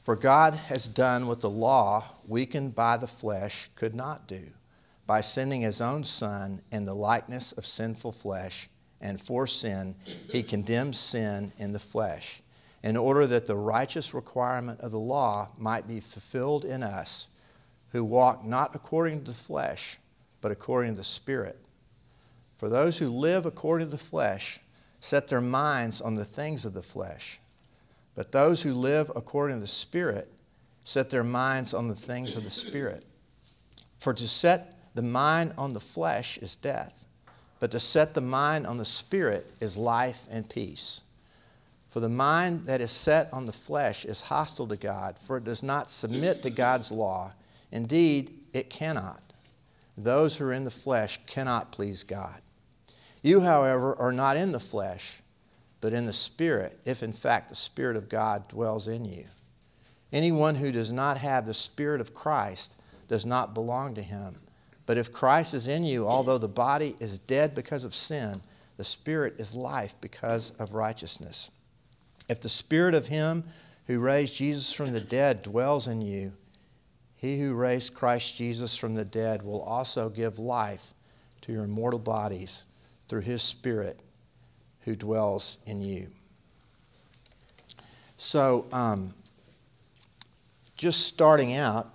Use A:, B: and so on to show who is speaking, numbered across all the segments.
A: For God has done what the law, weakened by the flesh, could not do, by sending his own Son in the likeness of sinful flesh, and for sin he condemned sin in the flesh, in order that the righteous requirement of the law might be fulfilled in us, who walk not according to the flesh, but according to the Spirit. For those who live according to the flesh set their minds on the things of the flesh, but those who live according to the Spirit set their minds on the things of the Spirit. For to set the mind on the flesh is death, but to set the mind on the Spirit is life and peace. For the mind that is set on the flesh is hostile to God, for it does not submit to God's law. Indeed, it cannot. Those who are in the flesh cannot please God. You, however, are not in the flesh, but in the Spirit, if in fact the Spirit of God dwells in you. Anyone who does not have the Spirit of Christ does not belong to him. But if Christ is in you, although the body is dead because of sin, the Spirit is life because of righteousness. If the Spirit of him who raised Jesus from the dead dwells in you, he who raised Christ Jesus from the dead will also give life to your mortal bodies through his Spirit who dwells in you. So, just starting out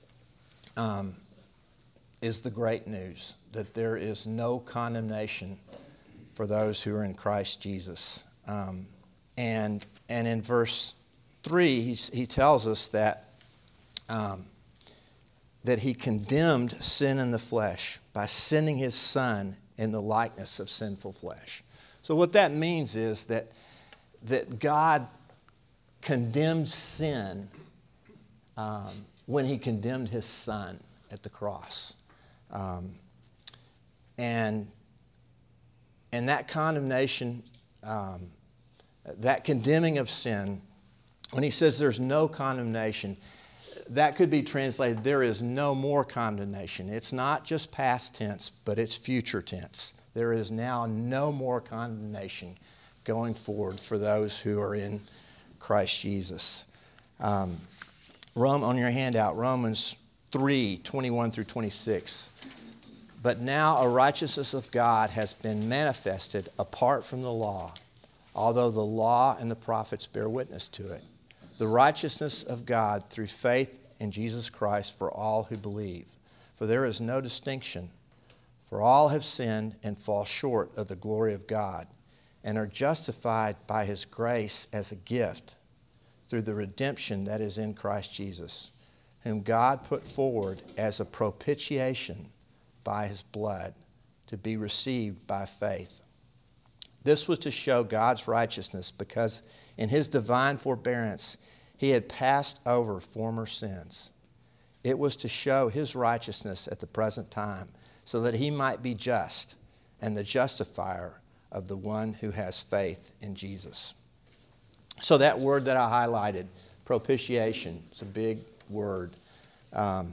A: is the great news that there is no condemnation for those who are in Christ Jesus. And in verse 3, he tells us that he condemned sin in the flesh by sending his Son in the likeness of sinful flesh. So what that means is that God condemned sin when he condemned his Son at the cross. And that condemnation, that condemning of sin, when he says there's no condemnation, that could be translated, there is no more condemnation. It's not just past tense, but it's future tense. There is now no more condemnation going forward for those who are in Christ Jesus. On your handout, Romans 3:21 through 26. But now a righteousness of God has been manifested apart from the law, although the law and the prophets bear witness to it. The righteousness of God through faith in Jesus Christ for all who believe. For there is no distinction, for all have sinned and fall short of the glory of God, and are justified by his grace as a gift through the redemption that is in Christ Jesus, whom God put forward as a propitiation by his blood to be received by faith. This was to show God's righteousness, because in his divine forbearance he had passed over former sins. It was to show his righteousness at the present time, so that he might be just and the justifier of the one who has faith in Jesus. So that word that I highlighted, propitiation, it's a big word. That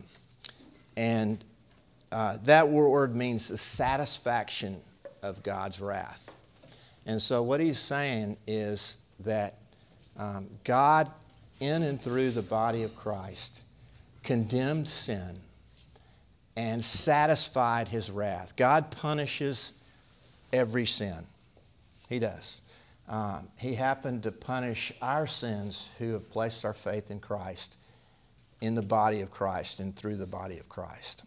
A: word means the satisfaction of God's wrath. And so what he's saying is that God, in and through the body of Christ, condemned sin and satisfied his wrath. God punishes every sin. He does. He happened to punish our sins who have placed our faith in Christ, in the body of Christ and through the body of Christ.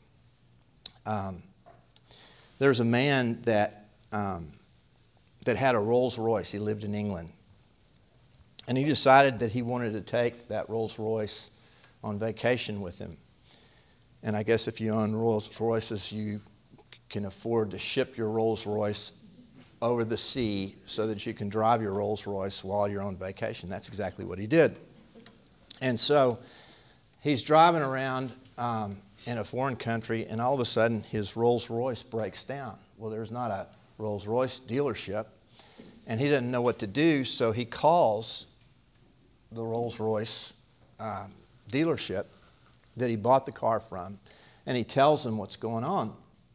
A: There's a man that had a Rolls Royce. He lived in England. And he decided that he wanted to take that Rolls Royce on vacation with him. And I guess if you own Rolls Royces, you can afford to ship your Rolls Royce over the sea so that you can drive your Rolls Royce while you're on vacation. That's exactly what he did. And so he's driving around in a foreign country, and all of a sudden his Rolls Royce breaks down. Well, there's not a Rolls Royce dealership, and he didn't know what to do, so he calls the Rolls Royce dealership that he bought the car from, and he tells them what's going on.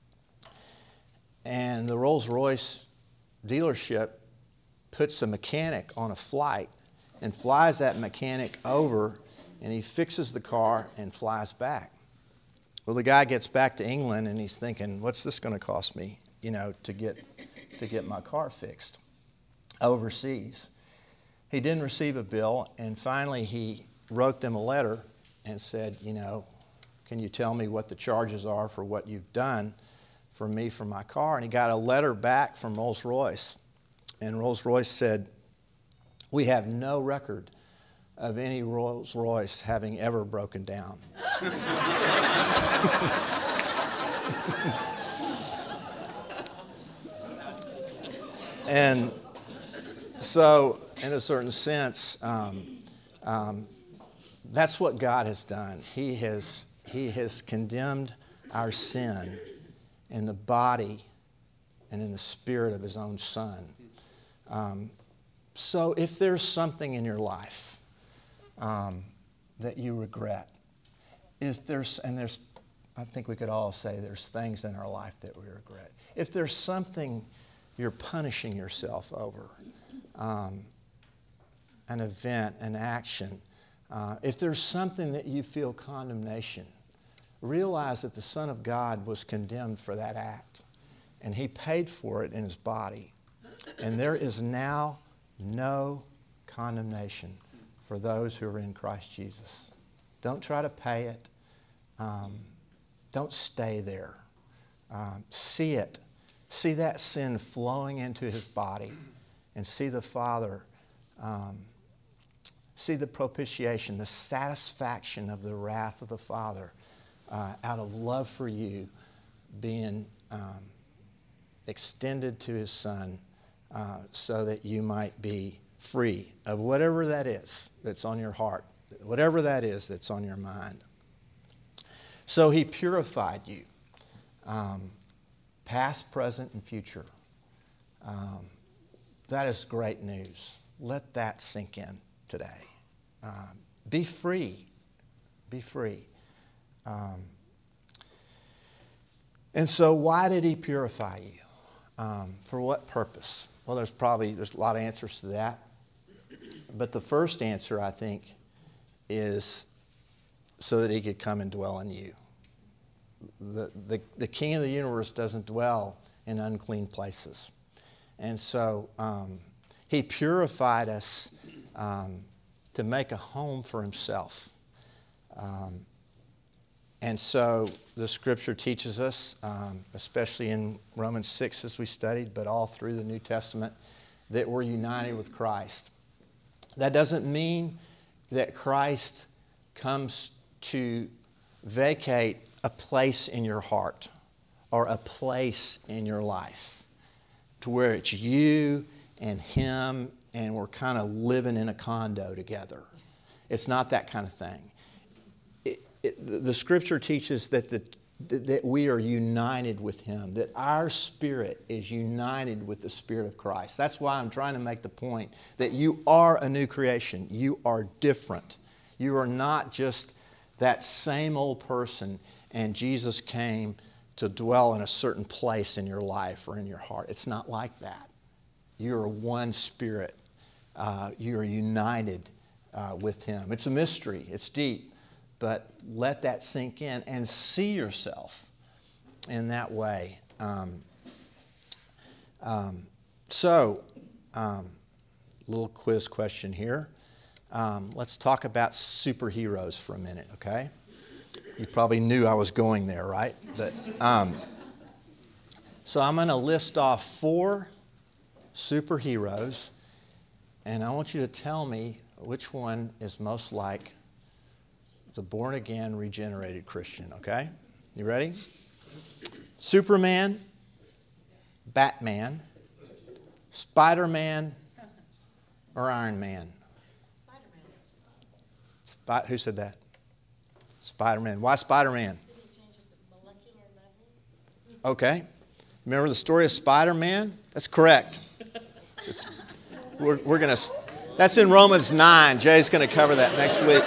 A: And the Rolls Royce dealership puts a mechanic on a flight and flies that mechanic over And he fixes the car and flies back. Well, the guy gets back to England and he's thinking, what's this going to cost me, to get my car fixed overseas? He didn't receive a bill, and finally he wrote them a letter and said, can you tell me what the charges are for what you've done for me for my car? And he got a letter back from Rolls-Royce. And Rolls-Royce said, we have no record of any Rolls-Royce having ever broken down. And so, in a certain sense, that's what God has done. He has condemned our sin in the body and in the spirit of his own Son. So if there's something in your life that you regret, I think we could all say there's things in our life that we regret. If there's something you're punishing yourself over, an event, an action, if there's something that you feel condemnation, realize that the Son of God was condemned for that act, and he paid for it in his body. And there is now no condemnation for those who are in Christ Jesus. Don't try to pay it. Don't stay there. See it. See that sin flowing into his body, and see the Father, see the propitiation, the satisfaction of the wrath of the Father out of love for you being extended to his Son so that you might be free of whatever that is that's on your heart, whatever that is that's on your mind. So he purified you, past, present, and future. That is great news. Let that sink in today. Be free. Be free. And so why did he purify you? For what purpose? Well, there's a lot of answers to that. But the first answer, I think, is so that he could come and dwell in you. The King of the universe doesn't dwell in unclean places. And so he purified us to make a home for himself. And so the Scripture teaches us, especially in Romans 6 as we studied, but all through the New Testament, that we're united with Christ. That doesn't mean that Christ comes to vacate a place in your heart or a place in your life to where it's you and him and we're kind of living in a condo together. It's not that kind of thing. The Scripture teaches that we are united with him, that our spirit is united with the Spirit of Christ. That's why I'm trying to make the point that you are a new creation. You are different. You are not just that same old person, and Jesus came to dwell in a certain place in your life or in your heart. It's not like that. You are one spirit. You are united with him. It's a mystery. It's deep. But let that sink in and see yourself in that way. Little quiz question here. Let's talk about superheroes for a minute, okay? You probably knew I was going there, right? But so I'm going to list off 4 superheroes, and I want you to tell me which one is most like the born-again, regenerated Christian, okay? You ready? Superman, Batman, Spider-Man, or Iron Man? Spider-Man. Who said that? Spider-Man. Why Spider-Man?
B: Did he change at the molecular level?
A: Okay. Remember the story of Spider-Man? That's correct. We're going to... That's in Romans 9. Jay's going to cover that next week.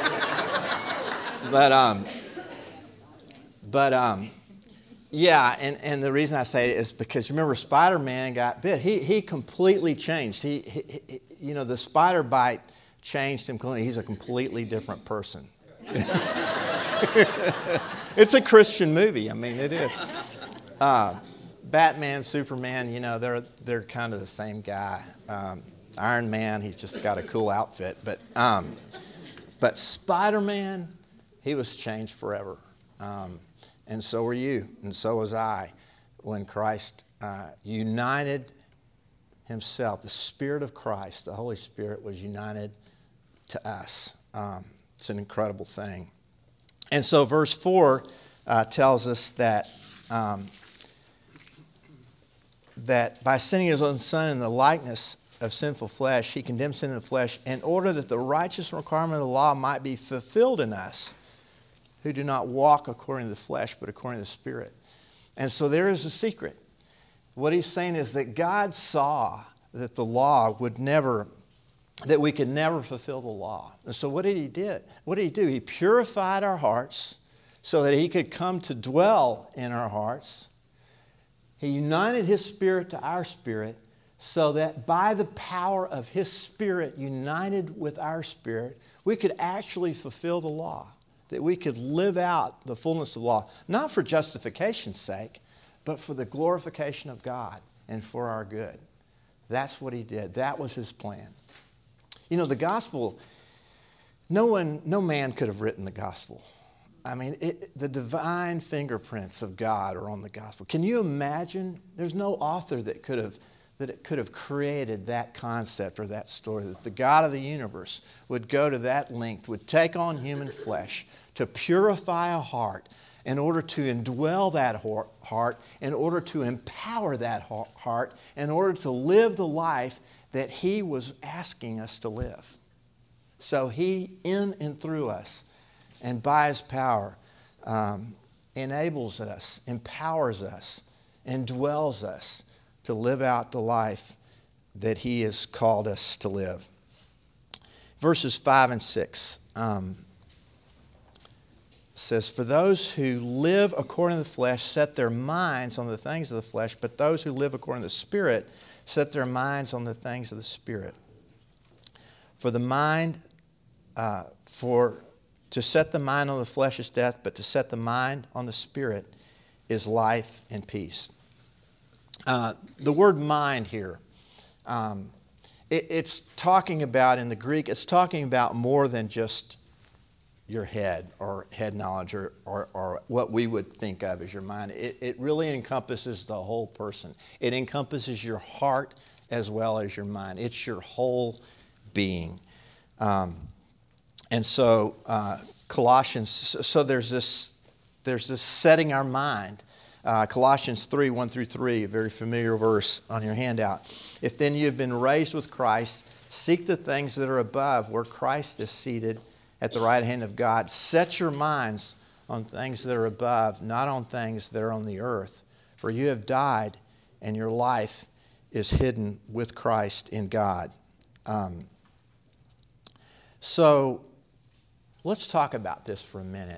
A: Yeah, and the reason I say it is because remember Spider-Man got bit. He completely changed. He the spider bite changed him completely. He's a completely different person. It's a Christian movie. I mean, it is. Batman, Superman, they're kind of the same guy. Iron Man, he's just got a cool outfit. But Spider-Man, he was changed forever. And so were you, and so was I, when Christ united himself. The Spirit of Christ, the Holy Spirit, was united to us. It's an incredible thing. And so verse 4 tells us that that by sending his own Son in the likeness of sinful flesh, he condemned sin in the flesh in order that the righteous requirement of the law might be fulfilled in us, who do not walk according to the flesh, but according to the Spirit. And so there is a secret. What he's saying is that God saw that the law would never, that we could never fulfill the law. And so what did he do? What did he do? He purified our hearts so that he could come to dwell in our hearts. He united his Spirit to our spirit so that by the power of his Spirit united with our spirit, we could actually fulfill the law, that we could live out the fullness of the law, not for justification's sake, but for the glorification of God and for our good. That's what he did. That was his plan. The gospel, no man could have written the gospel. I mean, the divine fingerprints of God are on the gospel. Can you imagine? There's no author that could have created that concept or that story, that the God of the universe would go to that length, would take on human flesh to purify a heart in order to indwell that heart, in order to empower that heart, in order to live the life that he was asking us to live. So he, in and through us, and by his power, enables us, empowers us, and dwells us to live out the life that he has called us to live. Verses 5 and 6 says, "For those who live according to the flesh set their minds on the things of the flesh, but those who live according to the Spirit set their minds on the things of the Spirit. For the mind, to set the mind on the flesh is death, but to set the mind on the Spirit is life and peace." The word mind here, it's talking about, in the Greek, it's talking about more than just your head or head knowledge or what we would think of as your mind. It really encompasses the whole person. It encompasses your heart as well as your mind. It's your whole being. And so Colossians, so there's this setting our mind. Colossians 3, 1 through 3, a very familiar verse on your handout. "If then you have been raised with Christ, seek the things that are above, where Christ is seated at the right hand of God. Set your minds on things that are above, not on things that are on the earth. For you have died, and your life is hidden with Christ in God." So let's talk about this for a minute.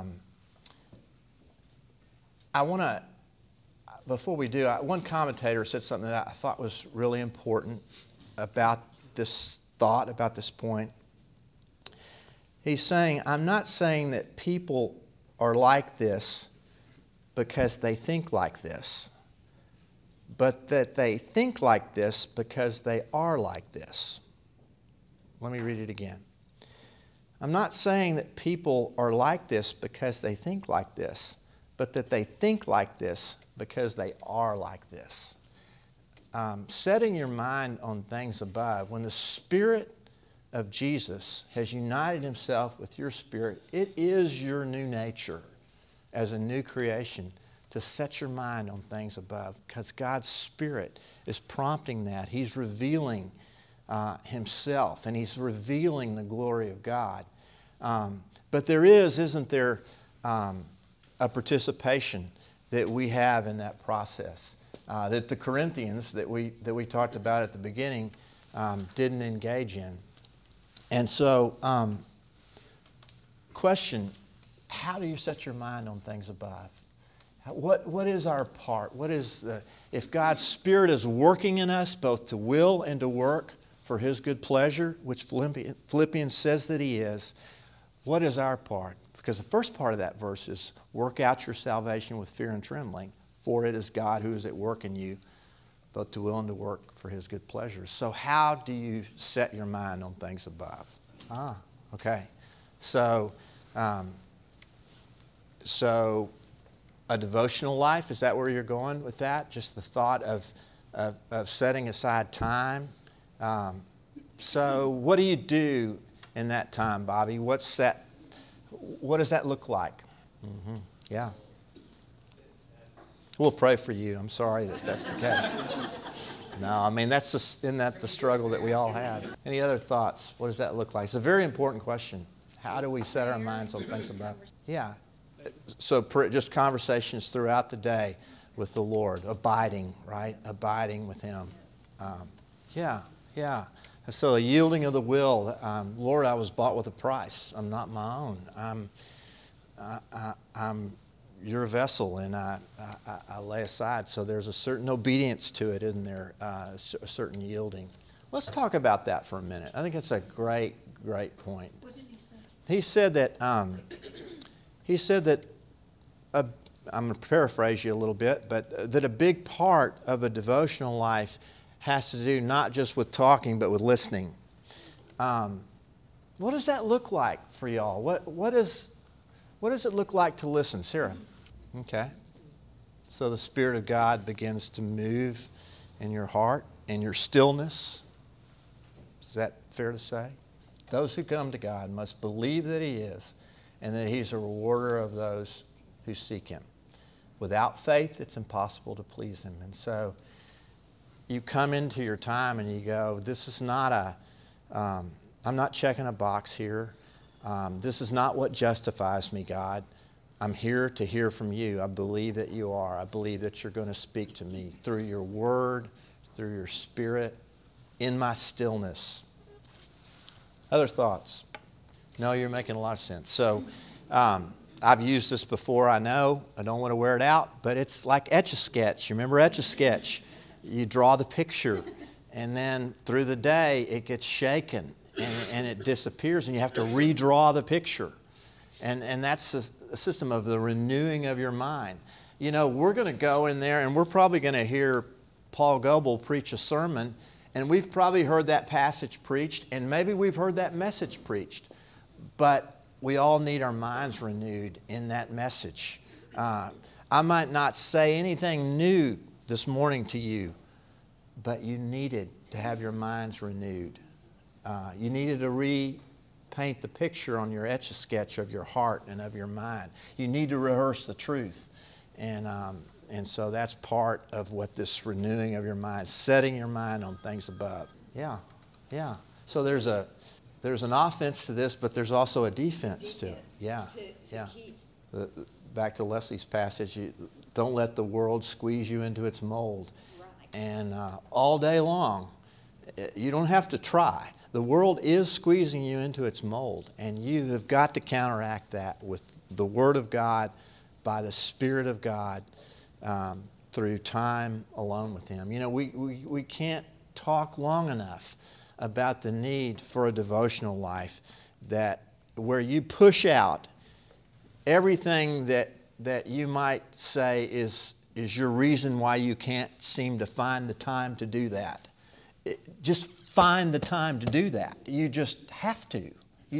A: I want to, before we do, one commentator said something that I thought was really important about this thought, about this point. He's saying, I'm not saying that people are like this because they think like this, but that they think like this because they are like this. Let me read it again. I'm not saying that people are like this because they think like this, but that they think like this because they are like this. Setting your mind on things above, when the Spirit of Jesus has united himself with your spirit, it is your new nature as a new creation to set your mind on things above, because God's Spirit is prompting that. He's revealing himself, and he's revealing the glory of God. But there isn't there, a participation that we have in that process that the Corinthians that we talked about at the beginning didn't engage in. And so, question, how do you set your mind on things above? What is our part? If God's Spirit is working in us both to will and to work for his good pleasure, which Philippians says that he is, what is our part? Because the first part of that verse is, work out your salvation with fear and trembling, for it is God who is at work in you, both to will and to work for his good pleasure. So how do you set your mind on things above? Okay. So a devotional life, is that where you're going with that? Just the thought of setting aside time. So what do you do in that time, Bobby? What does that look like? Mm-hmm. Yeah. We'll pray for you. I'm sorry that that's the case. No, I mean, isn't that the struggle that we all have? Any other thoughts? What does that look like? It's a very important question. How do we set our minds on things above? Yeah. So just conversations throughout the day with the Lord, abiding, right? Abiding with him. Yeah. So a yielding of the will. Lord, I was bought with a price. I'm not my own. I'm your vessel, and I lay aside. So there's a certain obedience to it, isn't there? A certain yielding. Let's talk about that for a minute. I think that's a great point.
B: What did he say?
A: He said that I'm going to paraphrase you a little bit, but that a big part of a devotional life has to do not just with talking, but with listening. What does that look like for y'all? What does it look like to listen? Sarah? Okay. So the Spirit of God begins to move in your heart, in your stillness. Is that fair to say? Those who come to God must believe that he is, and that he's a rewarder of those who seek him. Without faith, it's impossible to please him. And so you come into your time and you go, this is not I'm not checking a box here. This is not what justifies me, God. I'm here to hear from you. I believe that you are. I believe that you're going to speak to me through your word, through your Spirit, in my stillness. Other thoughts? No, you're making a lot of sense. So I've used this before, I know. I don't want to wear it out, but it's like Etch-a-Sketch. You remember Etch-a-Sketch? You draw the picture, and then through the day it gets shaken, and it disappears, and you have to redraw the picture. And that's a system of the renewing of your mind. You know, we're going to go in there, and we're probably going to hear Paul Goebel preach a sermon, and we've probably heard that passage preached, and maybe we've heard that message preached. But we all need our minds renewed in that message. I might not say anything new this morning to you, but you needed to have your minds renewed. You needed to repaint the picture on your Etch-a-Sketch of your heart and of your mind. You need to rehearse the truth. And so that's part of what this renewing of your mind, setting your mind on things above. Yeah. So there's an offense to this, but there's also a defense to it. Yeah. Back to Leslie's passage, don't let the world squeeze you into its mold. Right. And all day long, you don't have to try. The world is squeezing you into its mold, and you have got to counteract that with the Word of God, by the Spirit of God, through time alone with Him. You know, we can't talk long enough about the need for a devotional life where you push out everything that you might say is your reason why you can't seem to find the time to do that. Just find the time to do that. You just have to.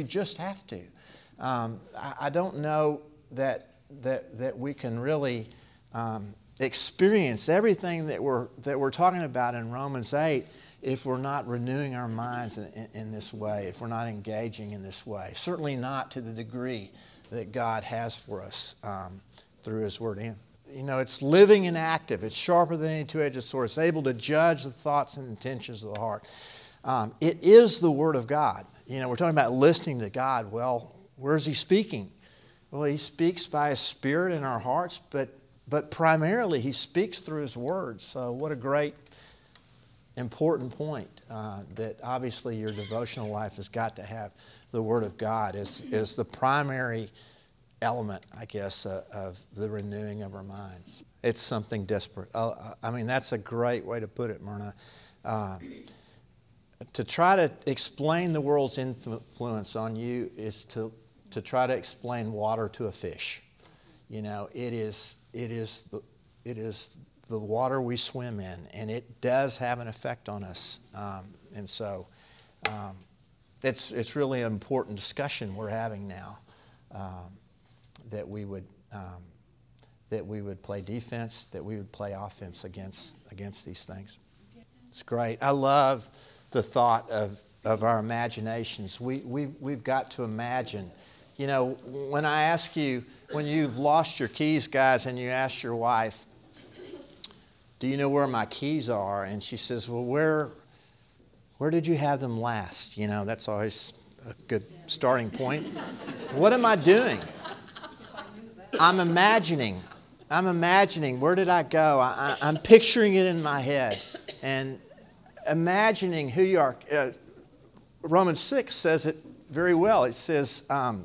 A: I don't know that we can really experience everything that we're talking about in Romans 8 if we're not renewing our minds in this way, if we're not engaging in this way. Certainly not to the degree that God has for us through His Word. And, you know, it's living and active. It's sharper than any two-edged sword. It's able to judge the thoughts and intentions of the heart. It is the Word of God. You know, we're talking about listening to God. Well, where's He speaking? Well, He speaks by His Spirit in our hearts, but primarily He speaks through His Word. So what a great, important point that obviously your devotional life has got to have the Word of God is the primary element, I guess, of the renewing of our minds. It's something desperate. I mean, that's a great way to put it, Myrna. To try to explain the world's influence on you is to to try to explain water to a fish. You know, it is the water we swim in, and it does have an effect on us. And so it's really an important discussion we're having now, that we would play defense, that we would play offense against these things. It's great. I love the thought of our imaginations. We've got to imagine. You know, when I ask you, when you've lost your keys, guys, and you ask your wife, do you know where my keys are? And she says, well, where did you have them last? You know, that's always a good starting point. What am I doing? I'm imagining, where did I go? I'm picturing it in my head and imagining who you are. Romans 6 says it very well. It says,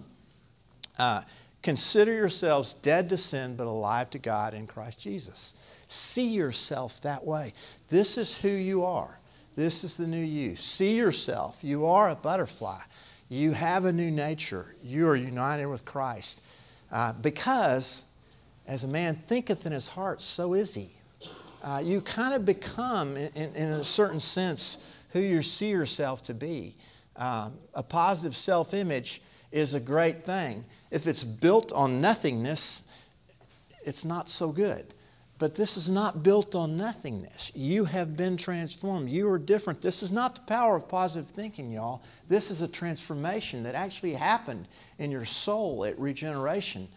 A: consider yourselves dead to sin but alive to God in Christ Jesus. See yourself that way. This is who you are. This is the new you. See yourself. You are a butterfly. You have a new nature. You are united with Christ. Because as a man thinketh in his heart, so is he. You kind of become, in a certain sense, who you see yourself to be. A positive self-image is a great thing. If it's built on nothingness, it's not so good. But this is not built on nothingness. You have been transformed. You are different. This is not the power of positive thinking, y'all. This is a transformation that actually happened in your soul at regeneration,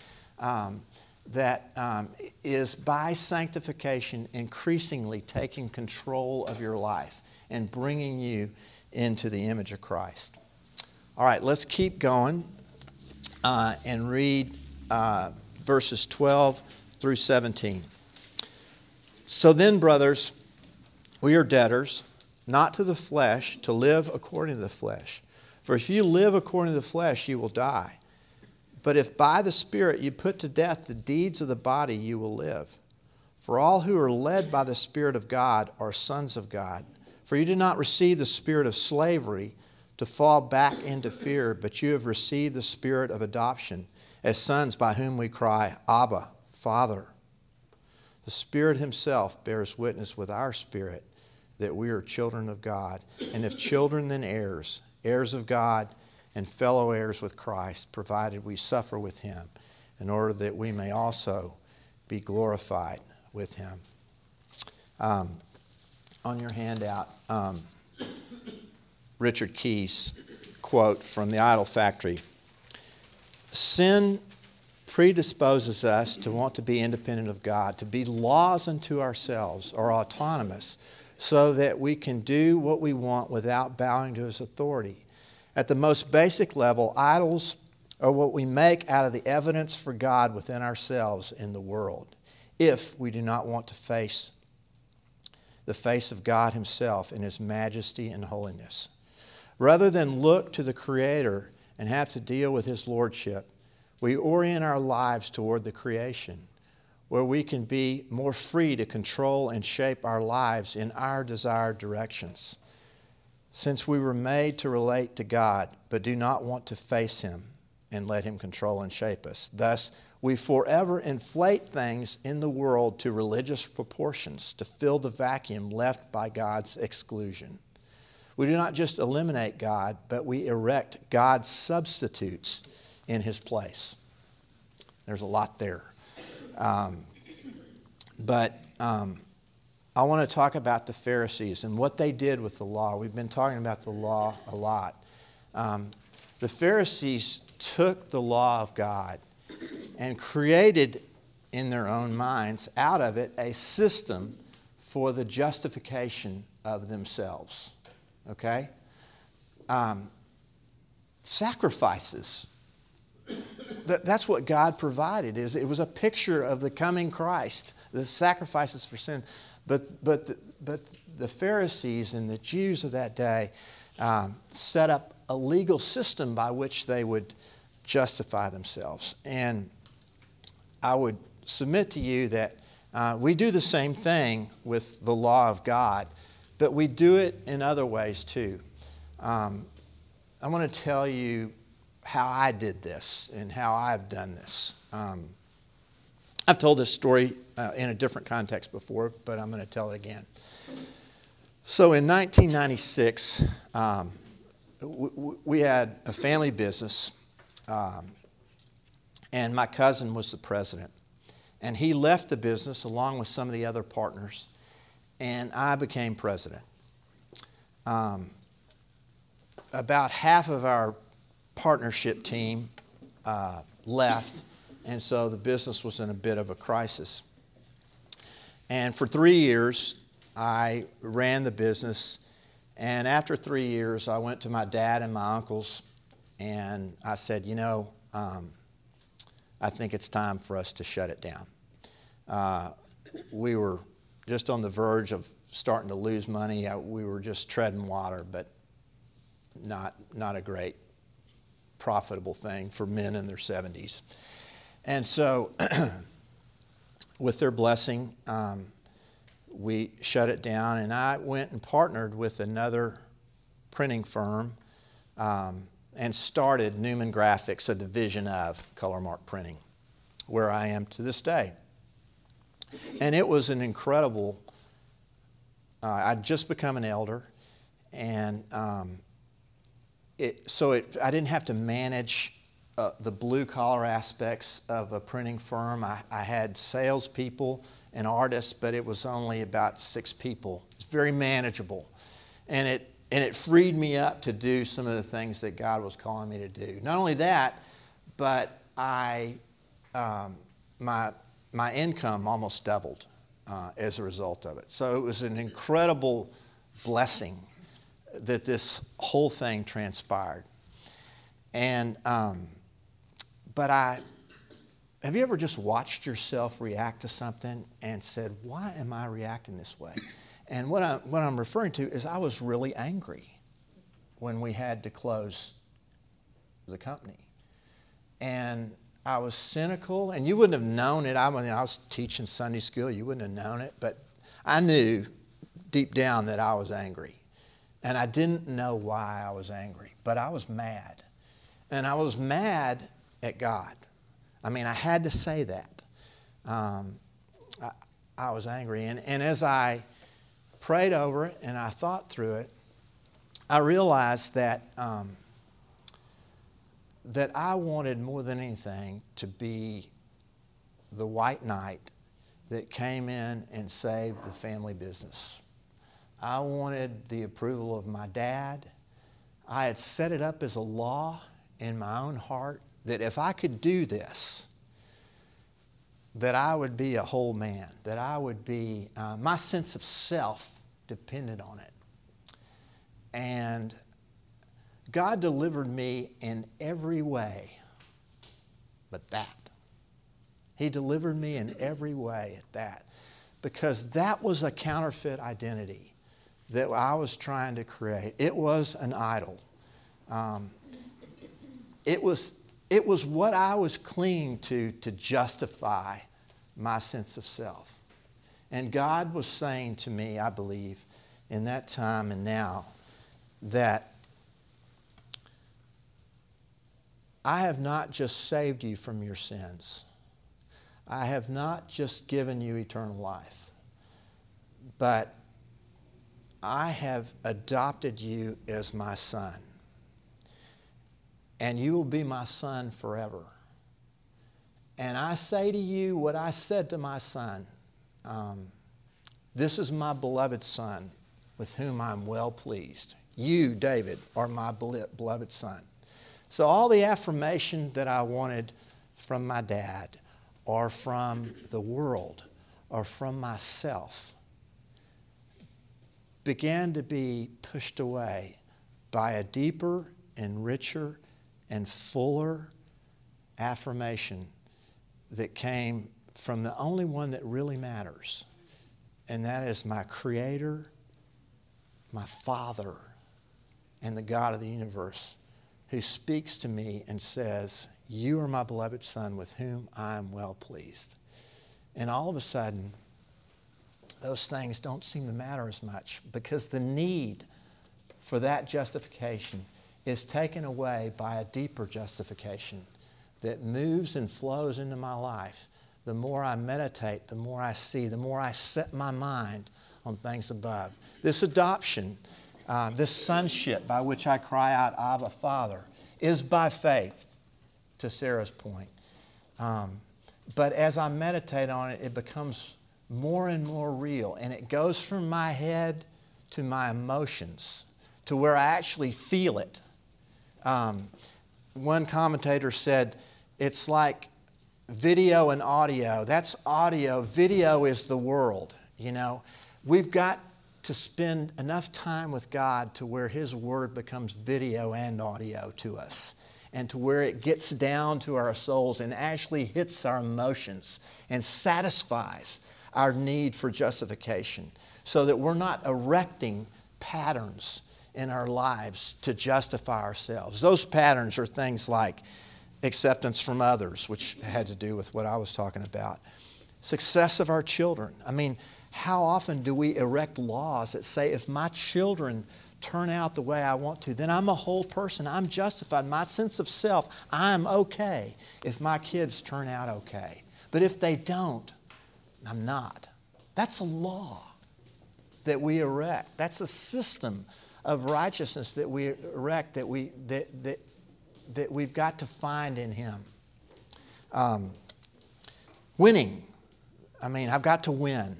A: that is by sanctification increasingly taking control of your life and bringing you into the image of Christ. All right, let's keep going and read verses 12 through 17. So then, brothers, we are debtors, not to the flesh, to live according to the flesh. For if you live according to the flesh, you will die. But if by the Spirit you put to death the deeds of the body, you will live. For all who are led by the Spirit of God are sons of God. For you did not receive the spirit of slavery to fall back into fear, but you have received the Spirit of adoption as sons, by whom we cry, Abba, Father. The Spirit Himself bears witness with our spirit that we are children of God. And if children, then heirs, heirs of God and fellow heirs with Christ, provided we suffer with Him, in order that we may also be glorified with Him. On your handout, Richard Keyes quote from The Idol Factory. Sin predisposes us to want to be independent of God, to be laws unto ourselves or autonomous, so that we can do what we want without bowing to His authority. At the most basic level, idols are what we make out of the evidence for God within ourselves in the world, if we do not want to face the face of God Himself in His majesty and holiness. Rather than look to the Creator and have to deal with His lordship, we orient our lives toward the creation, where we can be more free to control and shape our lives in our desired directions. Since we were made to relate to God, but do not want to face Him and let Him control and shape us. Thus, we forever inflate things in the world to religious proportions to fill the vacuum left by God's exclusion. We do not just eliminate God, but we erect God's substitutes in His place. There's a lot there. But I want to talk about the Pharisees and what they did with the law. We've been talking about the law a lot. The Pharisees took the law of God and created in their own minds out of it a system for the justification of themselves. Okay? Sacrifices. That's what God provided. It was a picture of the coming Christ, the sacrifices for sin. But the Pharisees and the Jews of that day set up a legal system by which they would justify themselves. And I would submit to you that we do the same thing with the law of God, but we do it in other ways too. I want to tell you how I did this and how I've done this. I've told this story in a different context before, but I'm going to tell it again. So in 1996, we had a family business, and my cousin was the president. And he left the business along with some of the other partners, and I became president. About half of our partnership team left, and so the business was in a bit of a crisis. And for 3 years, I ran the business, and after 3 years, I went to my dad and my uncles, and I said, I think it's time for us to shut it down. We were just on the verge of starting to lose money. We were just treading water, but not a great profitable thing for men in their 70s. And so with their blessing, we shut it down, and I went and partnered with another printing firm and started Newman Graphics, a division of Color-Mark Printing, where I am to this day. And it was an incredible, I'd just become an elder, and I didn't have to manage the blue-collar aspects of a printing firm. I had salespeople and artists, but it was only about 6 people. It's very manageable. And it freed me up to do some of the things that God was calling me to do. Not only that, but my income almost doubled as a result of it. So it was an incredible blessing that this whole thing transpired. And have you ever just watched yourself react to something and said, why am I reacting this way? And what I'm referring to is I was really angry when we had to close the company. And I was cynical, and you wouldn't have known it. I was teaching Sunday school. You wouldn't have known it, but I knew deep down that I was angry. And I didn't know why I was angry, but I was mad. And I was mad at God. I mean, I had to say that. I was angry. And as I prayed over it and I thought through it, I realized that that I wanted more than anything to be the white knight that came in and saved the family business. I wanted the approval of my dad. I had set it up as a law in my own heart that if I could do this, that I would be a whole man, that I would be, my sense of self depended on it. And God delivered me in every way but that. He delivered me in every way at that, because that was a counterfeit identity that I was trying to create. It was an idol. It was what I was clinging to justify my sense of self. And God was saying to me, I believe, in that time and now, that I have not just saved you from your sins. I have not just given you eternal life, but I have adopted you as my son. And you will be my son forever. And I say to you what I said to my son. This is my beloved son with whom I'm well pleased. You, David, are my beloved son. So all the affirmation that I wanted from my dad or from the world or from myself began to be pushed away by a deeper and richer and fuller affirmation that came from the only one that really matters, and that is my Creator, my Father, and the God of the universe, who speaks to me and says, you are my beloved son with whom I am well pleased. And all of a sudden, those things don't seem to matter as much, because the need for that justification is taken away by a deeper justification that moves and flows into my life. The more I meditate, the more I see, the more I set my mind on things above. This adoption, this sonship by which I cry out, Abba, Father, is by faith, to Sarah's point. But as I meditate on it, it becomes more and more real. And it goes from my head to my emotions, to where I actually feel it. One commentator said, it's like video and audio. That's audio. Video is the world. You know, we've got to spend enough time with God to where His Word becomes video and audio to us, and to where it gets down to our souls and actually hits our emotions and satisfies our need for justification, so that we're not erecting patterns in our lives to justify ourselves. Those patterns are things like acceptance from others, which had to do with what I was talking about. Success of our children. I mean, how often do we erect laws that say if my children turn out the way I want to, then I'm a whole person. I'm justified. My sense of self, I'm okay if my kids turn out okay. But if they don't, I'm not. That's a law that we erect. That's a system of righteousness that we erect, that we've got to find in Him. Winning. I mean, I've got to win.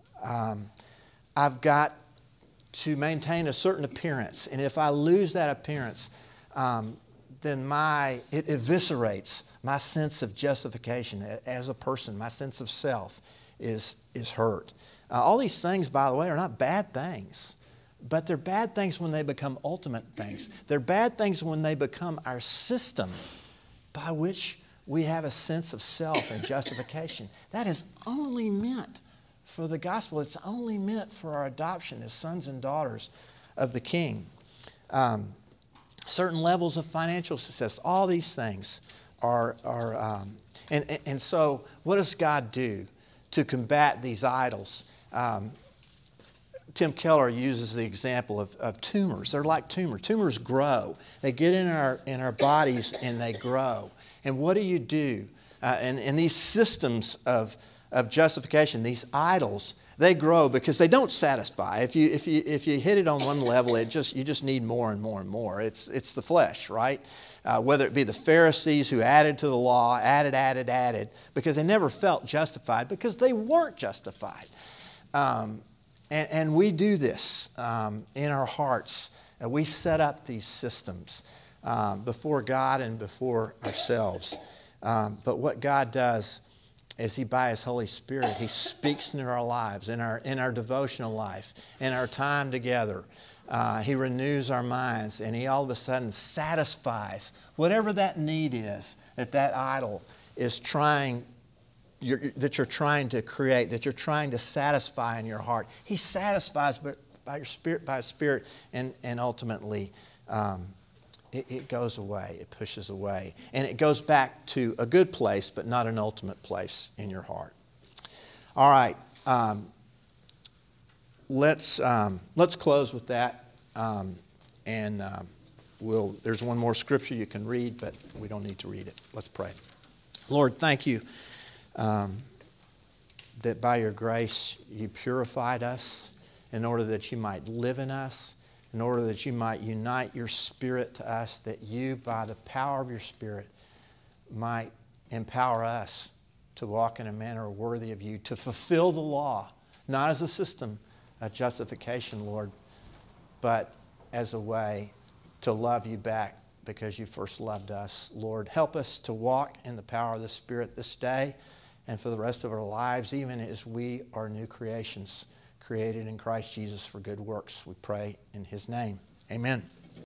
A: I've got to maintain a certain appearance. And if I lose that appearance, then it eviscerates my sense of justification as a person. My sense of self is hurt. All these things, by the way, are not bad things. But they're bad things when they become ultimate things. They're bad things when they become our system by which we have a sense of self and justification. That is only meant for the gospel. It's only meant for our adoption as sons and daughters of the King. Certain levels of financial success. All these things are and so what does God do to combat these idols? Tim Keller uses the example of tumors. They're like tumors. Tumors grow. They get in our bodies and they grow. And what do you do? And these systems of justification, these idols, they grow because they don't satisfy. If you hit it on one level, you just need more and more and more. It's the flesh, right? Whether it be the Pharisees who added to the law, added, because they never felt justified because they weren't justified. And we do this in our hearts. We set up these systems before God and before ourselves. But what God does is He, by His Holy Spirit, He speaks into our lives, in our devotional life, in our time together. He renews our minds, and He all of a sudden satisfies whatever that need is that idol is trying that you're trying to create, that you're trying to satisfy in your heart. He satisfies by His Spirit, and ultimately it goes away. It pushes away. And it goes back to a good place, but not an ultimate place in your heart. All right. Let's close with that. There's one more scripture you can read, but we don't need to read it. Let's pray. Lord, thank You that by Your grace You purified us in order that You might live in us, in order that You might unite Your Spirit to us, that You, by the power of Your Spirit, might empower us to walk in a manner worthy of You, to fulfill the law, not as a system of justification, Lord, but as a way to love You back because You first loved us. Lord, help us to walk in the power of the Spirit this day and for the rest of our lives, even as we are new creations created in Christ Jesus for good works. We pray in His name. Amen.